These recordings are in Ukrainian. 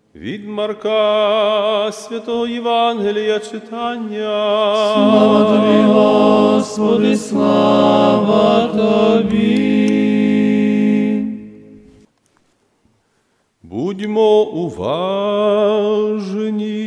Від Марка Святого Євангелія читання. Слава Тобі, Господи, слава Тобі. Будьмо уважні.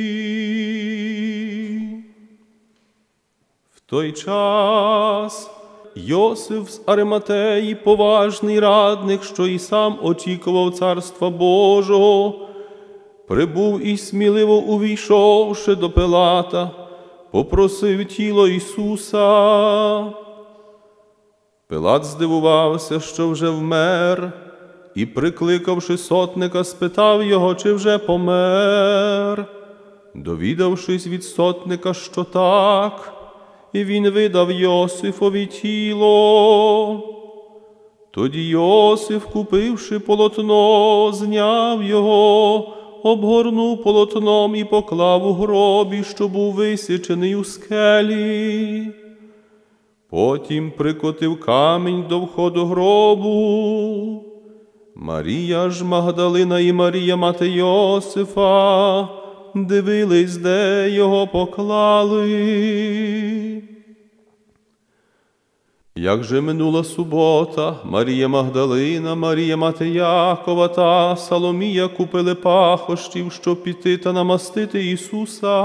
В той час Йосиф з Ариматеї, поважний радник, що і сам очікував Царства Божого, прибув і, сміливо увійшовши до Пилата, попросив тіло Ісуса. Пилат здивувався, що вже вмер, і, прикликавши сотника, спитав його, чи вже помер. Довідавшись від сотника, що так, і він видав Йосифові тіло. Тоді Йосиф, купивши полотно, зняв його, обгорнув полотном і поклав у гробі, що був висічений у скелі. Потім прикотив камінь до входу гробу. Марія ж Магдалина і Марія, мати Йосифа, дивились, де його поклали. Як же минула субота, Марія Магдалина, Марія мати Якова та Соломія купили пахощів, щоб піти та намастити Ісуса.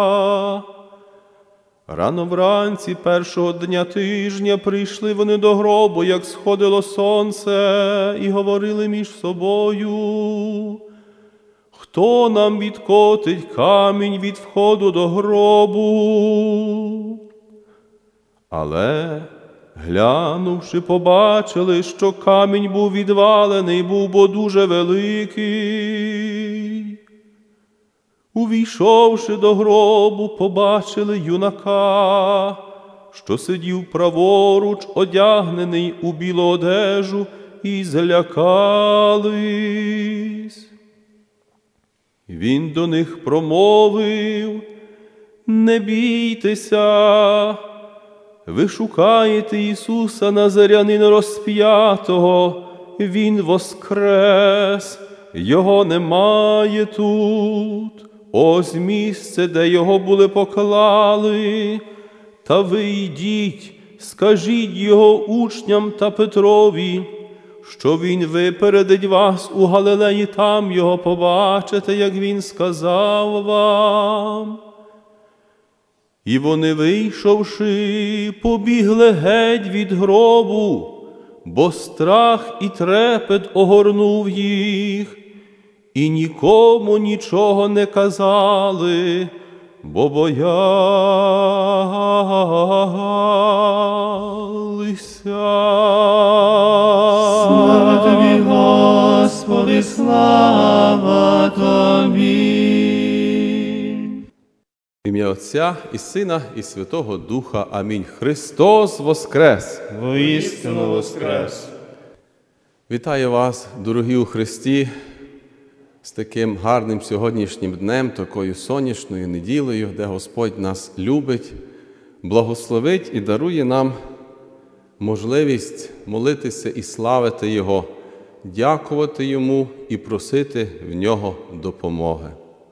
Рано вранці першого дня тижня прийшли вони до гробу, як сходило сонце, і говорили між собою: «Хто нам відкотить камінь від входу до гробу?» Але, глянувши, побачили, що камінь був відвалений, був бо дуже великий. Увійшовши до гробу, побачили юнака, що сидів праворуч, одягнений у білу одежу, і злякались. Він до них промовив: «Не бійтеся, ви шукаєте Ісуса Назарянина розп'ятого, Він воскрес, Його немає тут. Ось місце, де Його були поклали. Та ви йдіть, скажіть Його учням та Петрові, що Він випередить вас у Галилеї, там Його побачите, як Він сказав вам». І вони, вийшовши, побігли геть від гробу, бо страх і трепет огорнув їх, і нікому нічого не казали, бо боялися. Слава Тобі, Господи, слава Тобі. В ім'я Отця і Сина і Святого Духа. Амінь. Христос воскрес! Воістину воскрес! Вітаю вас, дорогі у Христі, з таким гарним сьогоднішнім днем, такою сонячною неділею, де Господь нас любить, благословить і дарує нам можливість молитися і славити Його, дякувати Йому і просити в Нього допомоги.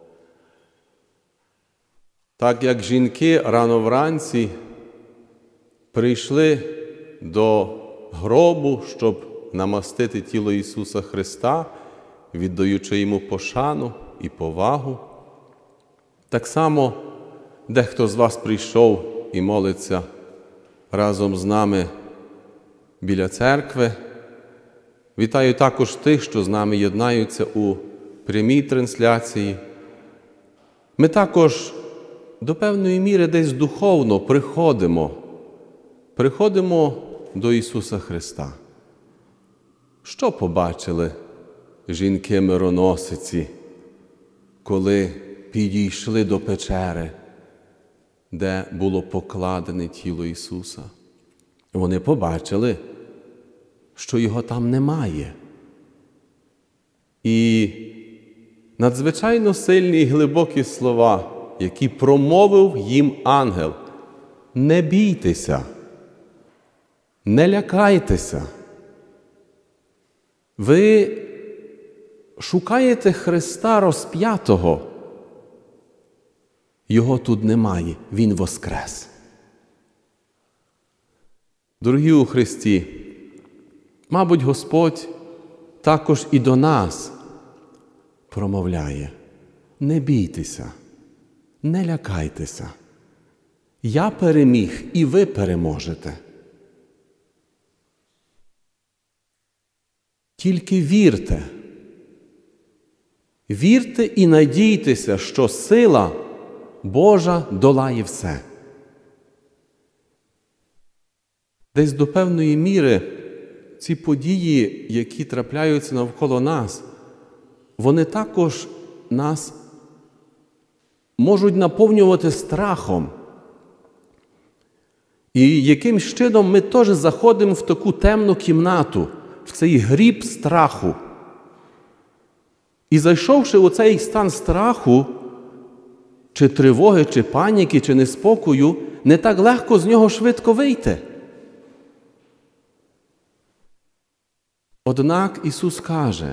Так як жінки рано вранці прийшли до гробу, щоб намастити тіло Ісуса Христа, віддаючи Йому пошану і повагу, так само дехто з вас прийшов і молиться разом з нами біля церкви. Вітаю також тих, що з нами єднаються у прямій трансляції. Ми також до певної міри десь духовно приходимо до Ісуса Христа. Що побачили жінки-мироносиці, коли підійшли до печери, де було покладене тіло Ісуса? Вони побачили, що Його там немає. І надзвичайно сильні і глибокі слова, які промовив їм ангел: «Не бійтеся, не лякайтеся. Ви шукаєте Христа розп'ятого, Його тут немає, Він воскрес. Дорогі у Христі, мабуть, Господь також і до нас промовляє: не бійтеся, не лякайтеся. Я переміг, і ви переможете. Тільки вірте. Вірте і надійтеся, що сила Божа долає все. Десь до певної міри ці події, які трапляються навколо нас, вони також нас можуть наповнювати страхом. І якимсь чином ми теж заходимо в таку темну кімнату, в цей гріб страху. І зайшовши у цей стан страху, чи тривоги, чи паніки, чи неспокою, не так легко з нього швидко вийти. Однак Ісус каже: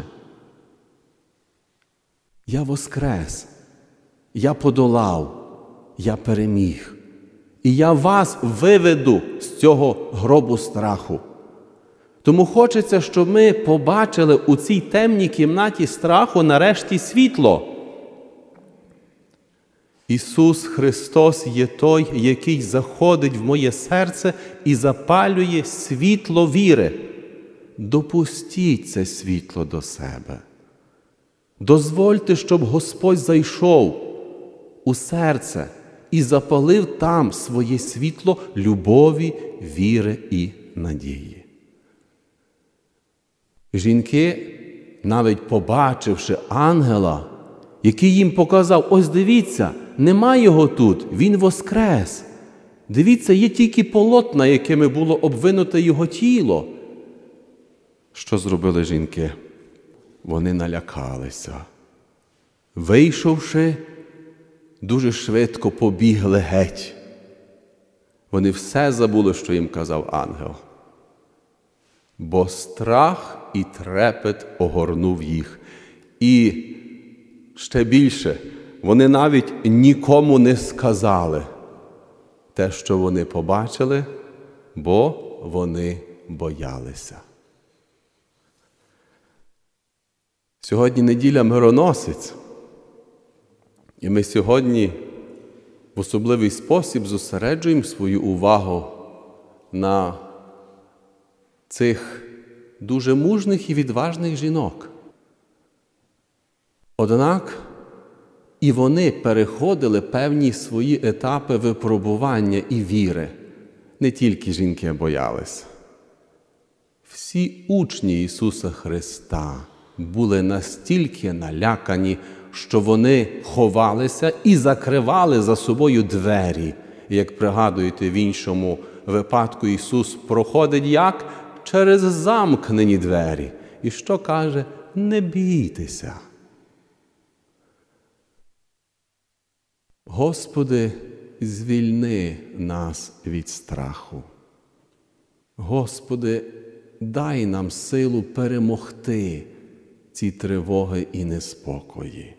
я воскрес, я подолав, я переміг. І я вас виведу з цього гробу страху. Тому хочеться, щоб ми побачили у цій темній кімнаті страху нарешті світло. Ісус Христос є той, який заходить в моє серце і запалює світло віри. Допустіть це світло до себе. Дозвольте, щоб Господь зайшов у серце і запалив там своє світло любові, віри і надії. Жінки, навіть побачивши ангела, який їм показав: ось дивіться, нема його тут, він воскрес. Дивіться, є тільки полотна, якими було обвинуте його тіло. Що зробили жінки? Вони налякалися. Вийшовши, дуже швидко побігли геть. Вони все забули, що їм казав ангел. Бо страх і трепет огорнув їх. І ще більше, вони навіть нікому не сказали те, що вони побачили, бо вони боялися. Сьогодні неділя Мироносець. І ми сьогодні в особливий спосіб зосереджуємо свою увагу на цих дуже мужних і відважних жінок. Однак і вони переходили певні свої етапи випробування і віри. Не тільки жінки боялися. Всі учні Ісуса Христа були настільки налякані, що вони ховалися і закривали за собою двері. І, як пригадуєте, в іншому випадку Ісус проходить як? Через замкнені двері. І що каже? Не бійтеся. Господи, звільни нас від страху. Господи, дай нам силу перемогти ці тривоги і неспокої.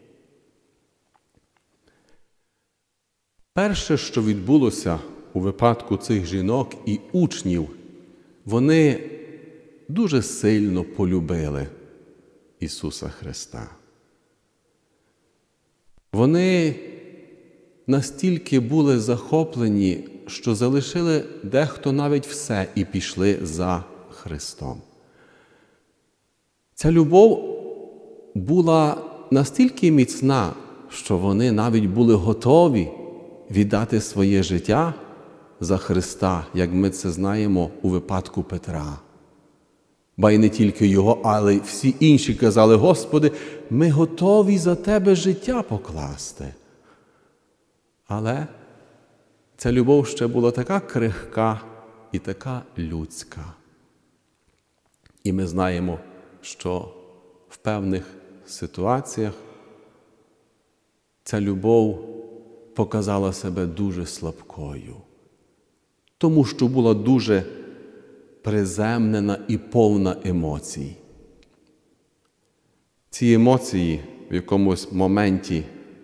Перше, що відбулося у випадку цих жінок і учнів, вони дуже сильно полюбили Ісуса Христа. Вони настільки були захоплені, що залишили дехто навіть все і пішли за Христом. Ця любов була настільки міцна, що вони навіть були готові віддати своє життя за Христа, як ми це знаємо у випадку Петра. Ба й не тільки його, але й всі інші казали: Господи, ми готові за Тебе життя покласти. Але ця любов ще була така крихка і така людська. І ми знаємо, що в певних ситуаціях ця любов показала себе дуже слабкою, тому що була дуже приземнена і повна емоцій. ці емоції в якомусь моменті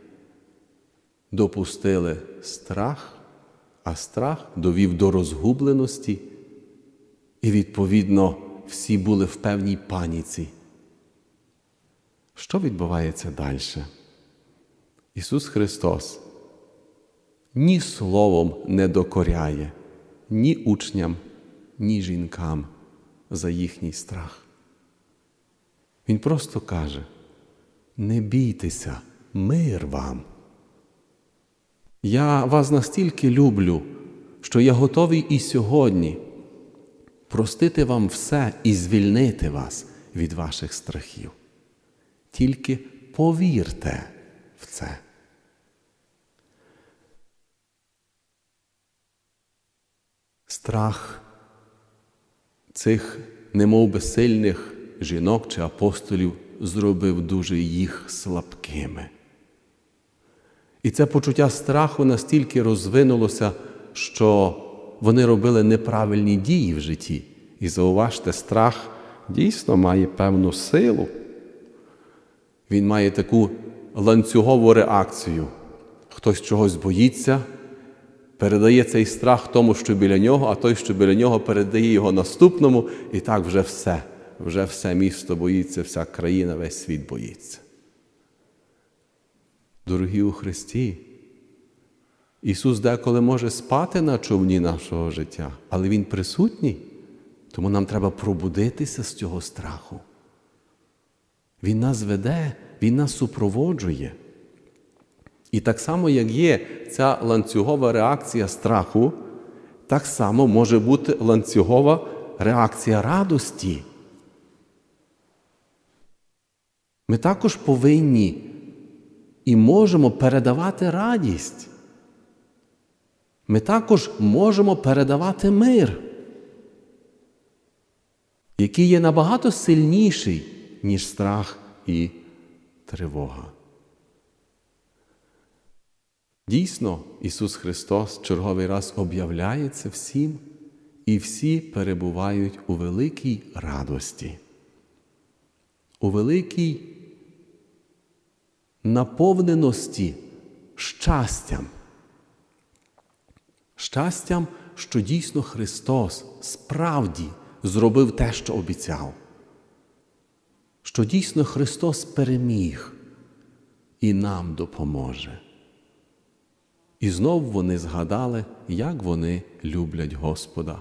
допустили страх, а страх довів до розгубленості, і, відповідно, всі були в певній паніці. Що відбувається далі? Ісус Христос ні словом не докоряє ні учням, ні жінкам за їхній страх. Він просто каже: не бійтеся, мир вам. Я вас настільки люблю, що я готовий і сьогодні простити вам все і звільнити вас від ваших страхів. Тільки повірте в це. Страх цих немов би сильних жінок чи апостолів зробив дуже їх слабкими. І це почуття страху настільки розвинулося, що вони робили неправильні дії в житті. І зауважте, страх дійсно має певну силу. Він має таку ланцюгову реакцію. Хтось чогось боїться, передає цей страх тому, що біля нього, а той, що біля нього, передає його наступному, і так вже все місто боїться, вся країна, весь світ боїться. Дорогі у Христі, Ісус деколи може спати на човні нашого життя, але Він присутній, тому нам треба пробудитися з цього страху. Він нас веде, Він нас супроводжує. І так само, як є ця ланцюгова реакція страху, так само може бути ланцюгова реакція радості. Ми також повинні і можемо передавати радість. Ми також можемо передавати мир, який є набагато сильніший, ніж страх і тривога. Дійсно, Ісус Христос черговий раз об'являє це всім, і всі перебувають у великій радості, у великій наповненості щастям. Щастям, що дійсно Христос справді зробив те, що обіцяв. Що дійсно Христос переміг і нам допоможе. І знов вони згадали, як вони люблять Господа.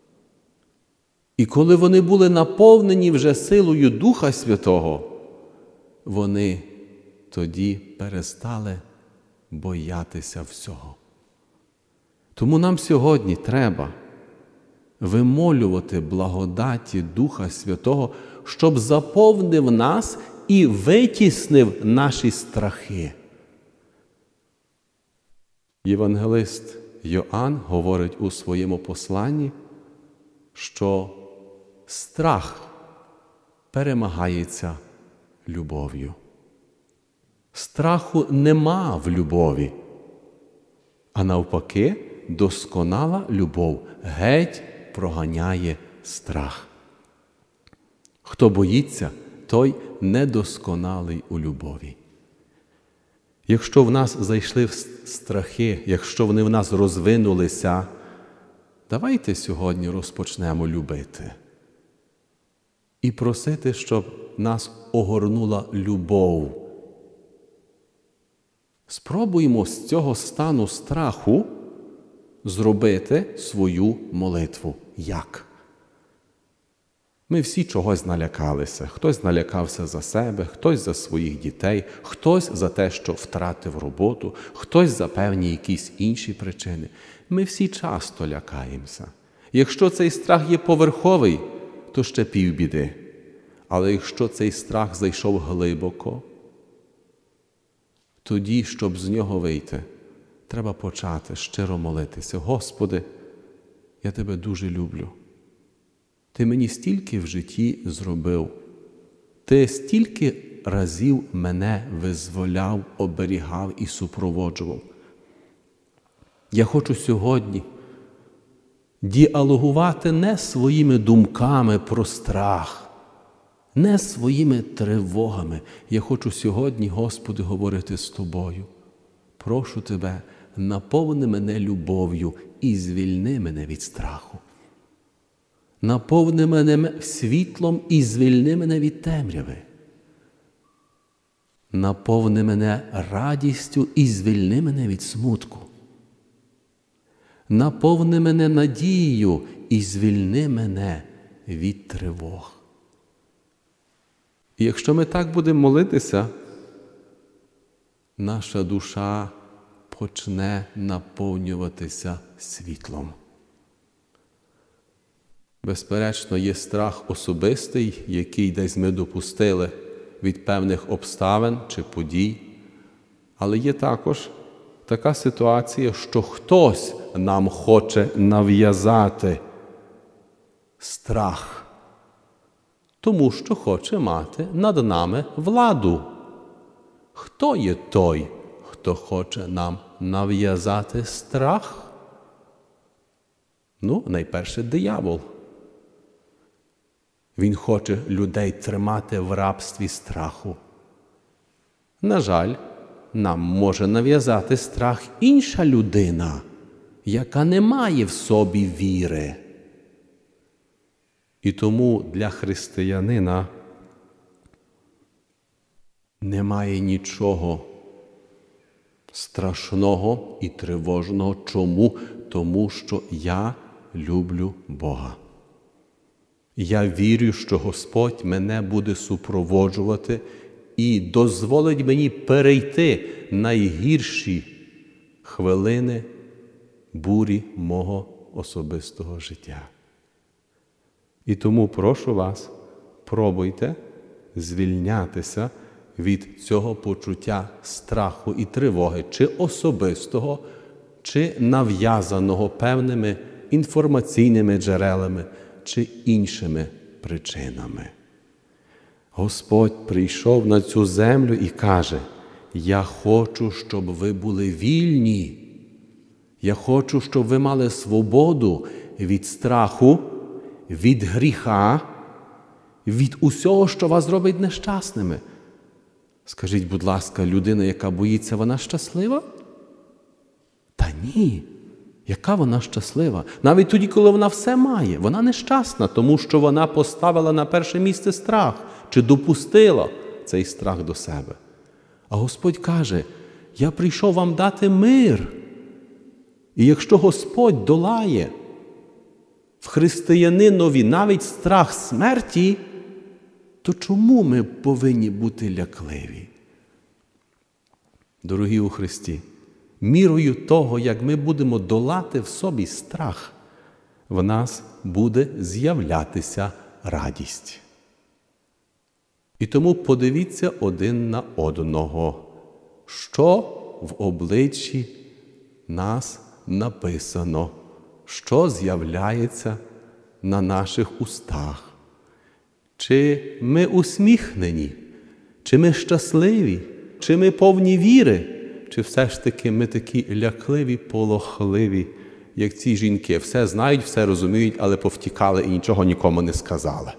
І коли вони були наповнені вже силою Духа Святого, вони тоді перестали боятися всього. Тому нам сьогодні треба вимолювати благодаті Духа Святого, щоб заповнив нас і витіснив наші страхи. Євангелист Йоанн говорить у своєму посланні, що страх перемагається любов'ю. Страху нема в любові, а навпаки, досконала любов геть проганяє страх. Хто боїться, той недосконалий у любові. Якщо в нас зайшли страхи, якщо вони в нас розвинулися, давайте сьогодні розпочнемо любити. І просити, щоб нас огорнула любов. Спробуємо з цього стану страху зробити свою молитву. Як? Ми всі чогось налякалися. Хтось налякався за себе, хтось за своїх дітей, хтось за те, що втратив роботу, хтось за певні якісь інші причини. Ми всі часто лякаємося. Якщо цей страх є поверховий, то ще півбіди. Але якщо цей страх зайшов глибоко, тоді, щоб з нього вийти, треба почати щиро молитися. Господи, я Тебе дуже люблю. Ти мені стільки в житті зробив. Ти стільки разів мене визволяв, оберігав і супроводжував. Я хочу сьогодні діалогувати не своїми думками про страх, не своїми тривогами. Я хочу сьогодні, Господи, говорити з Тобою. Прошу Тебе, наповни мене любов'ю і звільни мене від страху. Наповни мене світлом і звільни мене від темряви. Наповни мене радістю і звільни мене від смутку. Наповни мене надією і звільни мене від тривог. І якщо ми так будемо молитися, наша душа почне наповнюватися світлом. Безперечно, є страх особистий, який десь ми допустили від певних обставин чи подій, але є також така ситуація, що хтось нам хоче нав'язати страх, тому що хоче мати над нами владу. Хто є той, хто хоче нам нав'язати страх? Найперше диявол. Він хоче людей тримати в рабстві страху. На жаль, нам може нав'язати страх інша людина, яка не має в собі віри. І тому для християнина немає нічого страшного і тривожного. Чому? Тому що я люблю Бога. Я вірю, що Господь мене буде супроводжувати і дозволить мені перейти найгірші хвилини бурі мого особистого життя. І тому прошу вас, пробуйте звільнятися від цього почуття страху і тривоги, чи особистого, чи нав'язаного певними інформаційними джерелами, чи іншими причинами. Господь прийшов на цю землю і каже: «Я хочу, щоб ви були вільні. Я хочу, щоб ви мали свободу від страху, від гріха, від усього, що вас робить нещасними». Скажіть, будь ласка, людина, яка боїться, вона щаслива? Та ні. Яка вона щаслива? Навіть тоді, коли вона все має, вона нещасна, тому що вона поставила на перше місце страх, чи допустила цей страх до себе. А Господь каже: «Я прийшов вам дати мир». І якщо Господь долає в християнинові навіть страх смерті, то чому ми повинні бути лякливі? Дорогі у Христі, мірою того, як ми будемо долати в собі страх, в нас буде з'являтися радість. І тому подивіться один на одного, що в обличчі нас написано, що з'являється на наших устах. Чи ми усміхнені, чи ми щасливі, чи ми повні віри, чи все ж таки ми такі лякливі, полохливі, як ці жінки. Все знають, все розуміють, але повтікали і нічого нікому не сказали.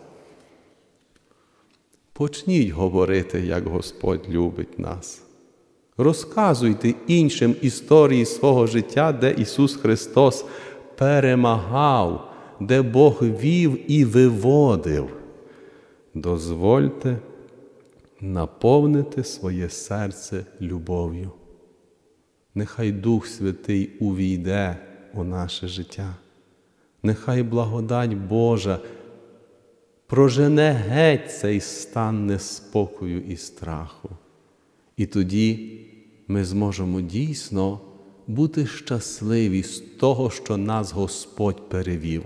Почніть говорити, як Господь любить нас. Розказуйте іншим історії свого життя, де Ісус Христос перемагав, де Бог вів і виводив. Дозвольте наповнити своє серце любов'ю. Нехай Дух Святий увійде у наше життя. Нехай благодать Божа прожене геть цей стан неспокою і страху. І тоді ми зможемо дійсно бути щасливі з того, що нас Господь перевів.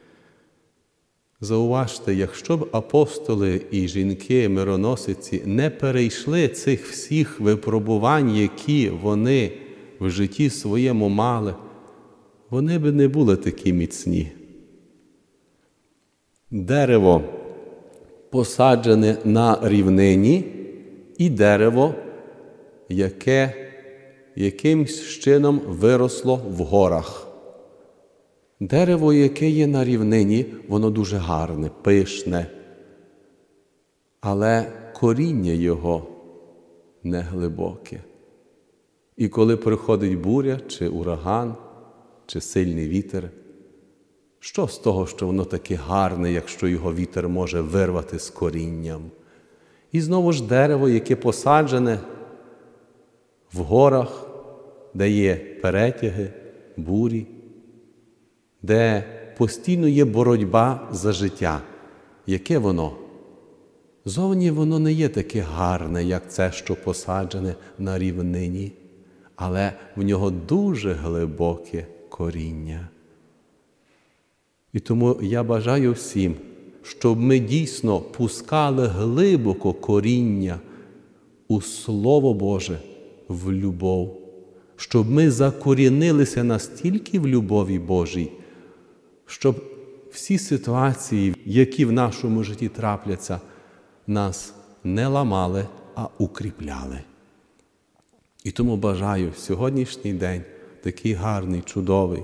Зауважте, якщо б апостоли і жінки-мироносиці не перейшли цих всіх випробувань, які вони в житті своєму мали, вони б не були такі міцні. Дерево посаджене на рівнині і дерево, яке якимсь чином виросло в горах. Дерево, яке є на рівнині, воно дуже гарне, пишне. але коріння його не глибоке. І коли приходить буря, чи ураган, чи сильний вітер, що з того, що воно таке гарне, якщо його вітер може вирвати з корінням? І знову ж дерево, яке посаджене в горах, де є перетяги, бурі, де постійно є боротьба за життя. Яке воно? Зовні воно не є таке гарне, як це, що посаджене на рівнині, але в нього дуже глибоке коріння. І тому я бажаю всім, щоб ми дійсно пускали глибоко коріння у Слово Боже, в любов, щоб ми закорінилися настільки в любові Божій, щоб всі ситуації, які в нашому житті трапляться, нас не ламали, а укріпляли. І тому бажаю в сьогоднішній день, такий гарний, чудовий,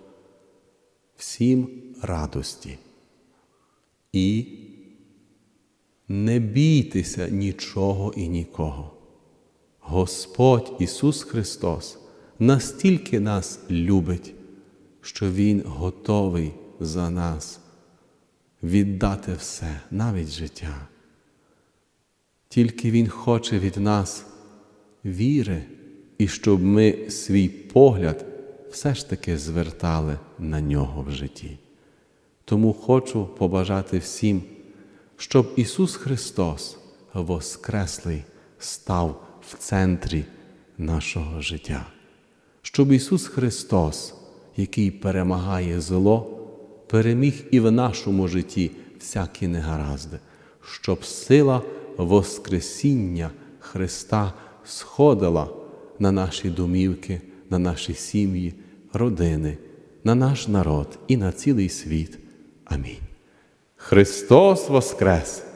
всім радості. І не бійтеся нічого і нікого. Господь Ісус Христос настільки нас любить, що Він готовий за нас віддати все, навіть життя. Тільки Він хоче від нас віри, і щоб ми свій погляд все ж таки звертали на Нього в житті. Тому хочу побажати всім, щоб Ісус Христос, воскреслий, став в центрі нашого життя. Щоб Ісус Христос, який перемагає зло, переміг і в нашому житті всякі негаразди, щоб сила Воскресіння Христа сходила на наші домівки, на наші сім'ї, родини, на наш народ і на цілий світ. Амінь. Христос Воскрес!